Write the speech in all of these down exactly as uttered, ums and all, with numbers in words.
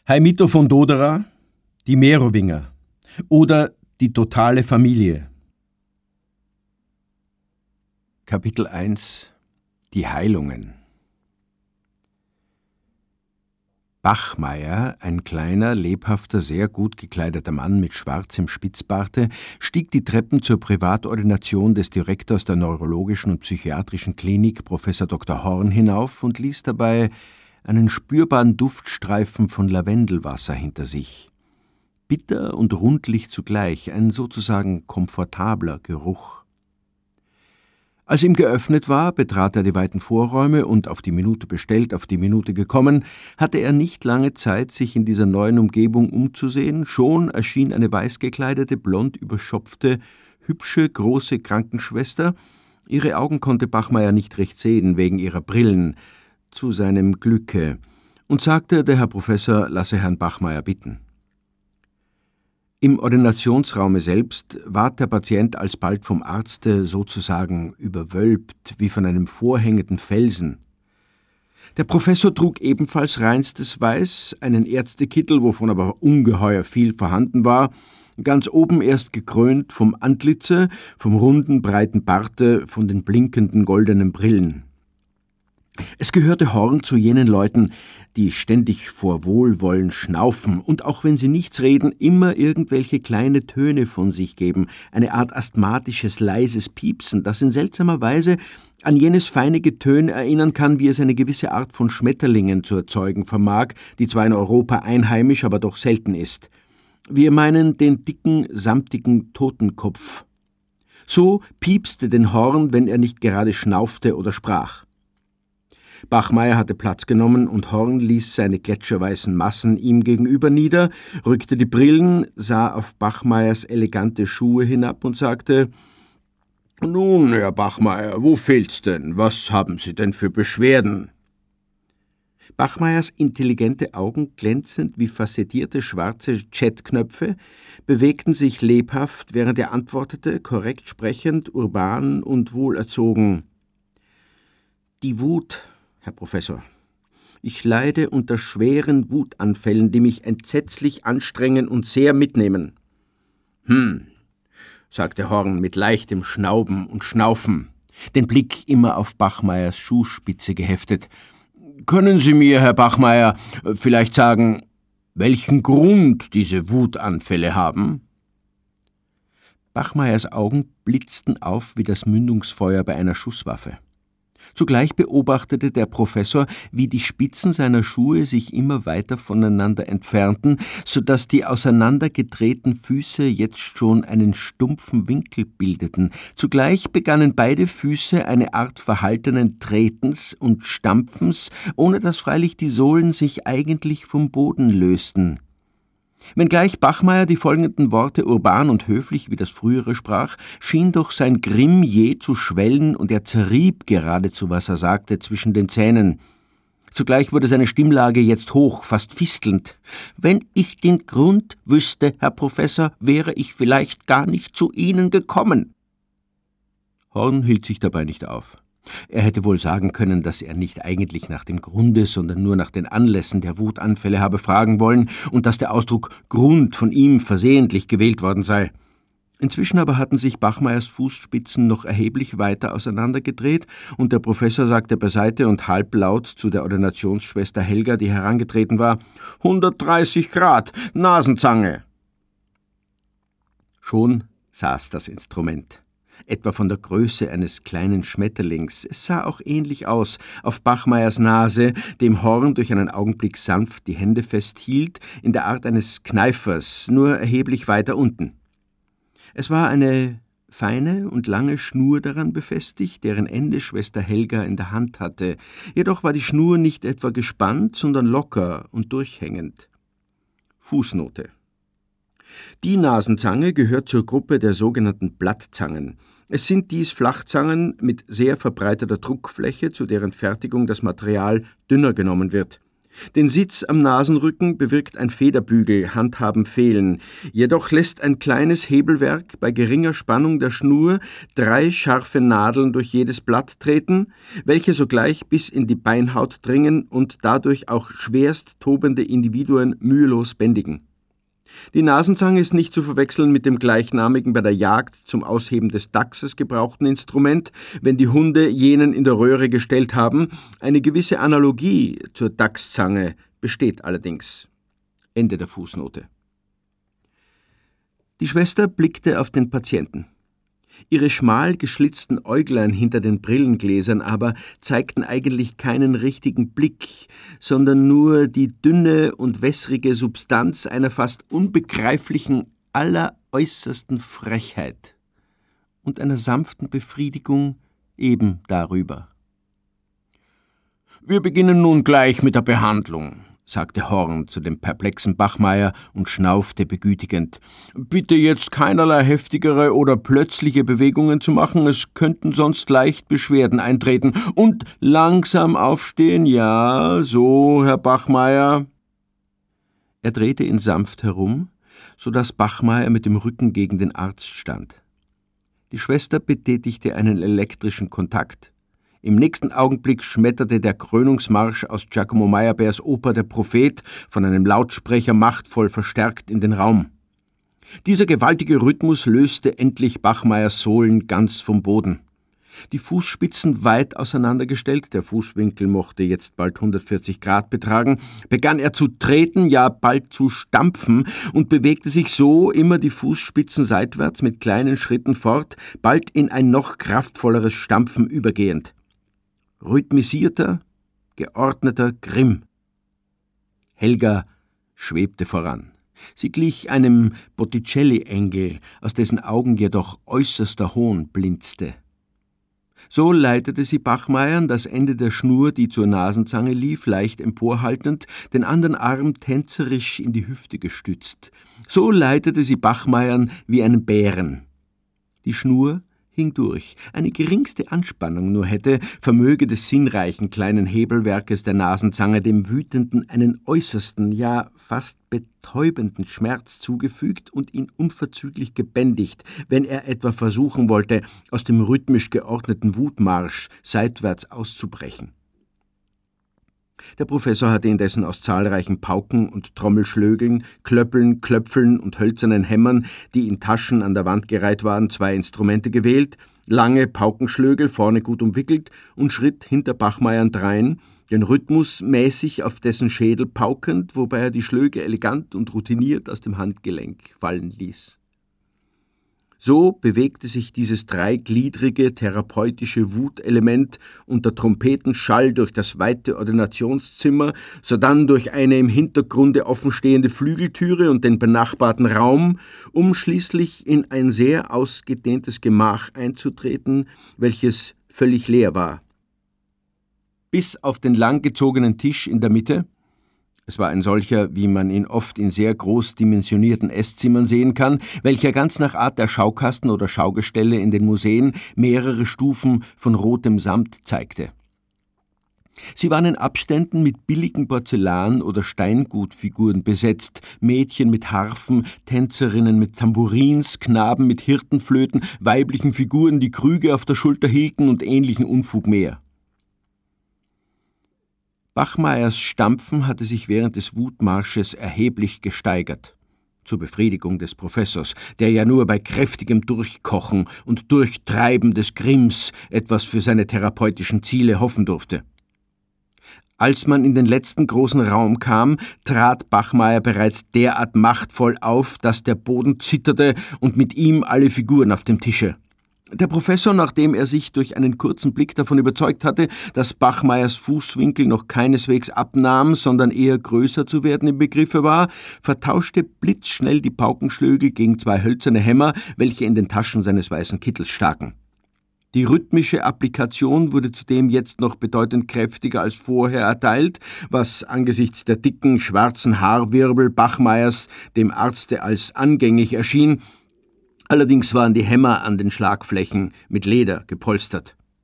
Heimito von Dodera, die Merowinger oder die totale Familie. Kapitel eins: Die Heilungen. Bachmeier, ein kleiner, lebhafter, sehr gut gekleideter Mann mit schwarzem Spitzbarte, stieg die Treppen zur Privatordination des Direktors der Neurologischen und Psychiatrischen Klinik, Professor Doktor Horn, hinauf und ließ dabei einen spürbaren Duftstreifen von Lavendelwasser hinter sich. Bitter und rundlich zugleich, ein sozusagen komfortabler Geruch. Als ihm geöffnet war, betrat er die weiten Vorräume und, auf die Minute bestellt, auf die Minute gekommen, hatte er nicht lange Zeit, sich in dieser neuen Umgebung umzusehen, schon erschien eine weißgekleidete, blond überschopfte, hübsche, große Krankenschwester. Ihre Augen konnte Bachmeier nicht recht sehen, wegen ihrer Brillen, zu seinem Glücke, und sagte, der Herr Professor lasse Herrn Bachmeier bitten. Im Ordinationsraume selbst ward der Patient alsbald vom Arzte sozusagen überwölbt, wie von einem vorhängenden Felsen. Der Professor trug ebenfalls reinstes Weiß, einen Ärztekittel, wovon aber ungeheuer viel vorhanden war, ganz oben erst gekrönt vom Antlitze, vom runden, breiten Barte, von den blinkenden goldenen Brillen. Es gehörte Horn zu jenen Leuten, die ständig vor Wohlwollen schnaufen und auch wenn sie nichts reden, immer irgendwelche kleine Töne von sich geben, eine Art asthmatisches, leises Piepsen, das in seltsamer Weise an jenes feine Getön erinnern kann, wie es eine gewisse Art von Schmetterlingen zu erzeugen vermag, die zwar in Europa einheimisch, aber doch selten ist. Wir meinen den dicken, samtigen Totenkopf. So piepste den Horn, wenn er nicht gerade schnaufte oder sprach. Bachmeier hatte Platz genommen und Horn ließ seine gletscherweißen Massen ihm gegenüber nieder, rückte die Brillen, sah auf Bachmeiers elegante Schuhe hinab und sagte: »Nun, Herr Bachmeier, wo fehlt's denn? Was haben Sie denn für Beschwerden?« Bachmeiers intelligente Augen, glänzend wie facettierte schwarze Jetknöpfe, bewegten sich lebhaft, während er antwortete, korrekt sprechend, urban und wohlerzogen: »Die Wut, Herr Professor. Ich leide unter schweren Wutanfällen, die mich entsetzlich anstrengen und sehr mitnehmen.« »Hm«, sagte Horn mit leichtem Schnauben und Schnaufen, den Blick immer auf Bachmeiers Schuhspitze geheftet. »Können Sie mir, Herr Bachmeier, vielleicht sagen, welchen Grund diese Wutanfälle haben?« Bachmeiers Augen blitzten auf wie das Mündungsfeuer bei einer Schusswaffe. Zugleich beobachtete der Professor, wie die Spitzen seiner Schuhe sich immer weiter voneinander entfernten, so dass die auseinandergedrehten Füße jetzt schon einen stumpfen Winkel bildeten. Zugleich begannen beide Füße eine Art verhaltenen Tretens und Stampfens, ohne dass freilich die Sohlen sich eigentlich vom Boden lösten. Wenngleich Bachmeier die folgenden Worte urban und höflich wie das frühere sprach, schien doch sein Grimm je zu schwellen und er zerrieb geradezu, was er sagte, zwischen den Zähnen. Zugleich wurde seine Stimmlage jetzt hoch, fast fistelnd. »Wenn ich den Grund wüsste, Herr Professor, wäre ich vielleicht gar nicht zu Ihnen gekommen.« Horn hielt sich dabei nicht auf. Er hätte wohl sagen können, dass er nicht eigentlich nach dem Grunde, sondern nur nach den Anlässen der Wutanfälle habe fragen wollen und dass der Ausdruck Grund von ihm versehentlich gewählt worden sei. Inzwischen aber hatten sich Bachmeiers Fußspitzen noch erheblich weiter auseinandergedreht und der Professor sagte beiseite und halblaut zu der Ordinationsschwester Helga, die herangetreten war: »hundertdreißig Grad, Nasenzange!« Schon saß das Instrument. Etwa von der Größe eines kleinen Schmetterlings. Es sah auch ähnlich aus, auf Bachmeiers Nase, dem Horn durch einen Augenblick sanft die Hände festhielt, in der Art eines Kneifers, nur erheblich weiter unten. Es war eine feine und lange Schnur daran befestigt, deren Ende Schwester Helga in der Hand hatte. Jedoch war die Schnur nicht etwa gespannt, sondern locker und durchhängend. Fußnote: Die Nasenzange gehört zur Gruppe der sogenannten Blattzangen. Es sind dies Flachzangen mit sehr verbreiteter Druckfläche, zu deren Fertigung das Material dünner genommen wird. Den Sitz am Nasenrücken bewirkt ein Federbügel, Handhaben fehlen. Jedoch lässt ein kleines Hebelwerk bei geringer Spannung der Schnur drei scharfe Nadeln durch jedes Blatt treten, welche sogleich bis in die Beinhaut dringen und dadurch auch schwerst tobende Individuen mühelos bändigen. Die Nasenzange ist nicht zu verwechseln mit dem gleichnamigen bei der Jagd zum Ausheben des Dachses gebrauchten Instrument, wenn die Hunde jenen in der Röhre gestellt haben. Eine gewisse Analogie zur Dachszange besteht allerdings. Ende der Fußnote. Die Schwester blickte auf den Patienten. Ihre schmal geschlitzten Äuglein hinter den Brillengläsern aber zeigten eigentlich keinen richtigen Blick, sondern nur die dünne und wässrige Substanz einer fast unbegreiflichen, alleräußersten Frechheit und einer sanften Befriedigung eben darüber. »Wir beginnen nun gleich mit der Behandlung«, sagte Horn zu dem perplexen Bachmeier und schnaufte begütigend. »Bitte jetzt keinerlei heftigere oder plötzliche Bewegungen zu machen, es könnten sonst leicht Beschwerden eintreten. Und langsam aufstehen, ja, so, Herr Bachmeier.« Er drehte ihn sanft herum, so dass Bachmeier mit dem Rücken gegen den Arzt stand. Die Schwester betätigte einen elektrischen Kontakt. Im nächsten Augenblick schmetterte der Krönungsmarsch aus Giacomo Meyerbeers Oper »Der Prophet« von einem Lautsprecher machtvoll verstärkt in den Raum. Dieser gewaltige Rhythmus löste endlich Bachmeiers Sohlen ganz vom Boden. Die Fußspitzen weit auseinandergestellt, der Fußwinkel mochte jetzt bald hundertvierzig Grad betragen, begann er zu treten, ja bald zu stampfen und bewegte sich so immer die Fußspitzen seitwärts mit kleinen Schritten fort, bald in ein noch kraftvolleres Stampfen übergehend. Rhythmisierter, geordneter Grimm. Helga schwebte voran. Sie glich einem Botticelli-Engel, aus dessen Augen jedoch äußerster Hohn blinzte. So leitete sie Bachmeier das Ende der Schnur, die zur Nasenzange lief, leicht emporhaltend, den anderen Arm tänzerisch in die Hüfte gestützt. So leitete sie Bachmeier wie einen Bären. Die Schnur hing durch. Eine geringste Anspannung nur hätte, vermöge des sinnreichen kleinen Hebelwerkes der Nasenzange, dem Wütenden einen äußersten, ja fast betäubenden Schmerz zugefügt und ihn unverzüglich gebändigt, wenn er etwa versuchen wollte, aus dem rhythmisch geordneten Wutmarsch seitwärts auszubrechen. Der Professor hatte indessen aus zahlreichen Pauken und Trommelschlögeln, Klöppeln, Klöpfeln und hölzernen Hämmern, die in Taschen an der Wand gereiht waren, zwei Instrumente gewählt, lange Paukenschlögel, vorne gut umwickelt, und schritt hinter Bachmeier drein, den Rhythmus mäßig auf dessen Schädel paukend, wobei er die Schlöge elegant und routiniert aus dem Handgelenk fallen ließ. So bewegte sich dieses dreigliedrige therapeutische Wutelement unter Trompetenschall durch das weite Ordinationszimmer, sodann durch eine im Hintergrunde offenstehende Flügeltüre und den benachbarten Raum, um schließlich in ein sehr ausgedehntes Gemach einzutreten, welches völlig leer war. Bis auf den langgezogenen Tisch in der Mitte, es war ein solcher, wie man ihn oft in sehr groß dimensionierten Esszimmern sehen kann, welcher ganz nach Art der Schaukasten oder Schaugestelle in den Museen mehrere Stufen von rotem Samt zeigte. Sie waren in Abständen mit billigen Porzellan- oder Steingutfiguren besetzt, Mädchen mit Harfen, Tänzerinnen mit Tambourins, Knaben mit Hirtenflöten, weiblichen Figuren, die Krüge auf der Schulter hielten und ähnlichen Unfug mehr. Bachmeiers Stampfen hatte sich während des Wutmarsches erheblich gesteigert, zur Befriedigung des Professors, der ja nur bei kräftigem Durchkochen und Durchtreiben des Grimms etwas für seine therapeutischen Ziele hoffen durfte. Als man in den letzten großen Raum kam, trat Bachmeier bereits derart machtvoll auf, dass der Boden zitterte und mit ihm alle Figuren auf dem Tische. Der Professor, nachdem er sich durch einen kurzen Blick davon überzeugt hatte, dass Bachmeiers Fußwinkel noch keineswegs abnahm, sondern eher größer zu werden im Begriffe war, vertauschte blitzschnell die Paukenschlögel gegen zwei hölzerne Hämmer, welche in den Taschen seines weißen Kittels staken. Die rhythmische Applikation wurde zudem jetzt noch bedeutend kräftiger als vorher erteilt, was angesichts der dicken, schwarzen Haarwirbel Bachmeiers dem Arzte als angängig erschien. Allerdings waren die Hämmer an den Schlagflächen mit Leder gepolstert.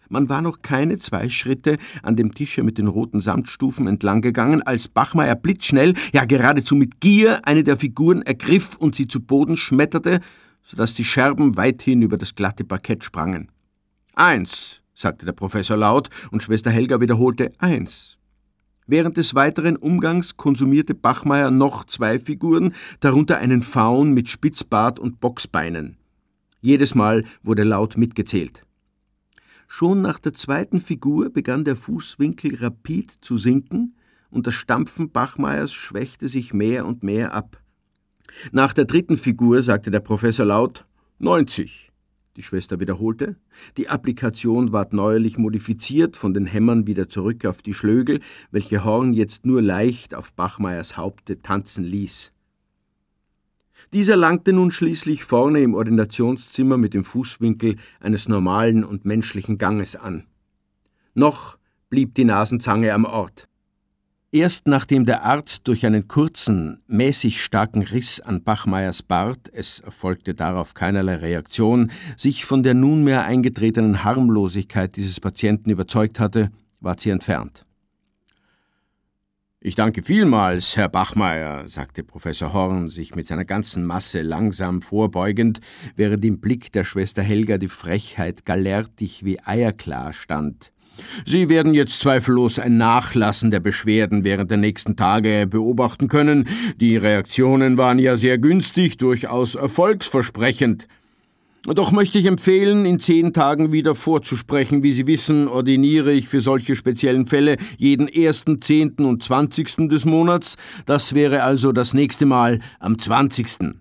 Man war noch keine zwei Schritte an dem Tische mit den roten Samtstufen entlang gegangen, als Bachmeier blitzschnell, ja geradezu mit Gier, eine der Figuren ergriff und sie zu Boden schmetterte, sodass die Scherben weithin über das glatte Parkett sprangen. »Eins«, sagte der Professor laut, und Schwester Helga wiederholte »eins«. Während des weiteren Umgangs konsumierte Bachmeier noch zwei Figuren, darunter einen Faun mit Spitzbart und Bocksbeinen. Jedes Mal wurde laut mitgezählt. Schon nach der zweiten Figur begann der Fußwinkel rapid zu sinken und das Stampfen Bachmeiers schwächte sich mehr und mehr ab. Nach der dritten Figur sagte der Professor laut »neunzig«. Die Schwester wiederholte. Die Applikation ward neuerlich modifiziert, von den Hämmern wieder zurück auf die Schlögel, welche Horn jetzt nur leicht auf Bachmeiers Haupte tanzen ließ. Dieser langte nun schließlich vorne im Ordinationszimmer mit dem Fußwinkel eines normalen und menschlichen Ganges an. Noch blieb die Nasenzange am Ort. Erst nachdem der Arzt durch einen kurzen, mäßig starken Riss an Bachmeiers Bart, es erfolgte darauf keinerlei Reaktion, sich von der nunmehr eingetretenen Harmlosigkeit dieses Patienten überzeugt hatte, ward sie entfernt. »Ich danke vielmals, Herr Bachmeier«, sagte Professor Horn, sich mit seiner ganzen Masse langsam vorbeugend, während im Blick der Schwester Helga die Frechheit galertig wie eierklar stand. »Sie werden jetzt zweifellos ein Nachlassen der Beschwerden während der nächsten Tage beobachten können. Die Reaktionen waren ja sehr günstig, durchaus erfolgsversprechend. Doch möchte ich empfehlen, in zehn Tagen wieder vorzusprechen. Wie Sie wissen, ordiniere ich für solche speziellen Fälle jeden ersten, zehnten und zwanzigsten des Monats. Das wäre also das nächste Mal am zwanzigsten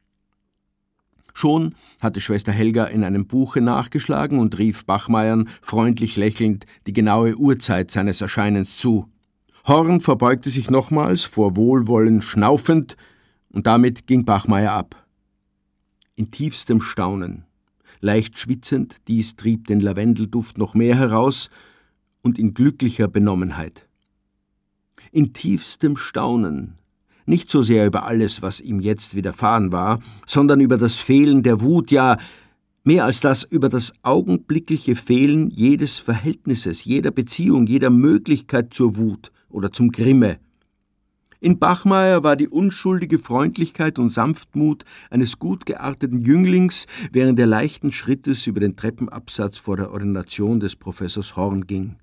Schon hatte Schwester Helga in einem Buche nachgeschlagen und rief Bachmeiern freundlich lächelnd die genaue Uhrzeit seines Erscheinens zu. Horn verbeugte sich nochmals, vor Wohlwollen schnaufend, und damit ging Bachmeier ab. In tiefstem Staunen, leicht schwitzend, dies trieb den Lavendelduft noch mehr heraus, und in glücklicher Benommenheit. In tiefstem Staunen, nicht so sehr über alles, was ihm jetzt widerfahren war, sondern über das Fehlen der Wut, ja, mehr als das, über das augenblickliche Fehlen jedes Verhältnisses, jeder Beziehung, jeder Möglichkeit zur Wut oder zum Grimme. In Bachmeier war die unschuldige Freundlichkeit und Sanftmut eines gut gearteten Jünglings, während er leichten Schrittes über den Treppenabsatz vor der Ordination des Professors Horn ging.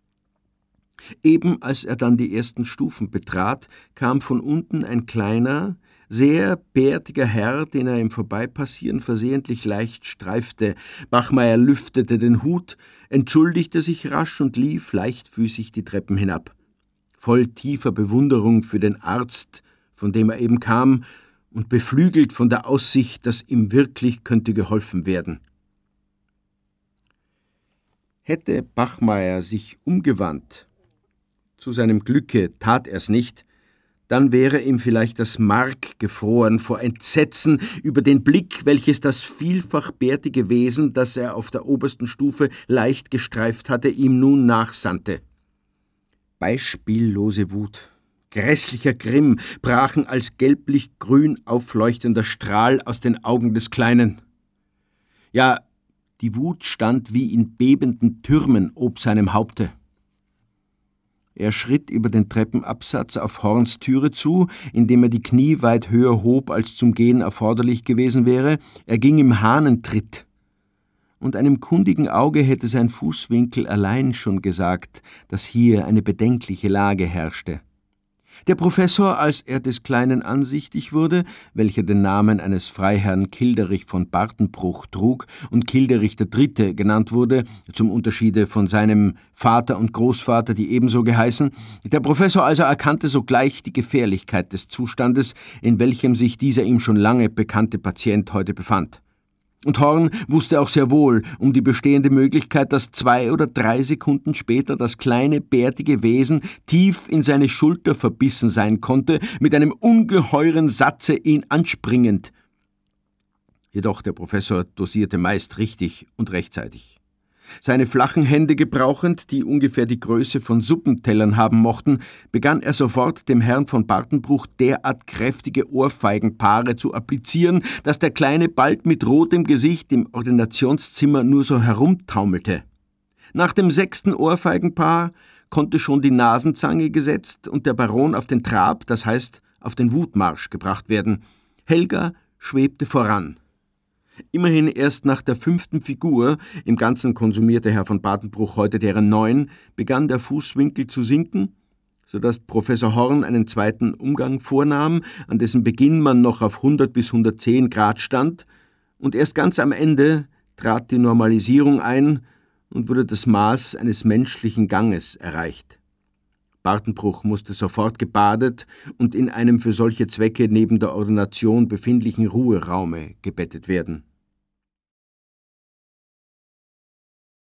Eben als er dann die ersten Stufen betrat, kam von unten ein kleiner, sehr bärtiger Herr, den er im Vorbeipassieren versehentlich leicht streifte. Bachmeier lüftete den Hut, entschuldigte sich rasch und lief leichtfüßig die Treppen hinab. Voll tiefer Bewunderung für den Arzt, von dem er eben kam, und beflügelt von der Aussicht, dass ihm wirklich könnte geholfen werden. Hätte Bachmeier sich umgewandt, zu seinem Glücke tat er's nicht, dann wäre ihm vielleicht das Mark gefroren vor Entsetzen über den Blick, welches das vielfach bärtige Wesen, das er auf der obersten Stufe leicht gestreift hatte, ihm nun nachsandte. Beispiellose Wut, grässlicher Grimm brachen als gelblich-grün aufleuchtender Strahl aus den Augen des Kleinen. Ja, die Wut stand wie in bebenden Türmen ob seinem Haupte. Er schritt über den Treppenabsatz auf Horns Türe zu, indem er die Knie weit höher hob, als zum Gehen erforderlich gewesen wäre. Er ging im Hahnentritt. Und einem kundigen Auge hätte sein Fußwinkel allein schon gesagt, dass hier eine bedenkliche Lage herrschte. Der Professor, als er des Kleinen ansichtig wurde, welcher den Namen eines Freiherrn Kilderich von Bartenbruch trug und Kilderich der Dritte genannt wurde, zum Unterschiede von seinem Vater und Großvater, die ebenso geheißen, der Professor also erkannte sogleich die Gefährlichkeit des Zustandes, in welchem sich dieser ihm schon lange bekannte Patient heute befand. Und Horn wusste auch sehr wohl um die bestehende Möglichkeit, dass zwei oder drei Sekunden später das kleine, bärtige Wesen tief in seine Schulter verbissen sein konnte, mit einem ungeheuren Satze ihn anspringend. Jedoch der Professor dosierte meist richtig und rechtzeitig. Seine flachen Hände gebrauchend, die ungefähr die Größe von Suppentellern haben mochten, begann er sofort dem Herrn von Bartenbruch derart kräftige Ohrfeigenpaare zu applizieren, dass der Kleine bald mit rotem Gesicht im Ordinationszimmer nur so herumtaumelte. Nach dem sechsten Ohrfeigenpaar konnte schon die Nasenzange gesetzt und der Baron auf den Trab, das heißt auf den Wutmarsch, gebracht werden. Helga schwebte voran. Immerhin erst nach der fünften Figur, im Ganzen konsumierte Herr von Badenbruch heute deren neun, begann der Fußwinkel zu sinken, so dass Professor Horn einen zweiten Umgang vornahm, an dessen Beginn man noch auf hundert bis hundertzehn Grad stand, und erst ganz am Ende trat die Normalisierung ein und wurde das Maß eines menschlichen Ganges erreicht. Badenbruch musste sofort gebadet und in einem für solche Zwecke neben der Ordination befindlichen Ruheraume gebettet werden.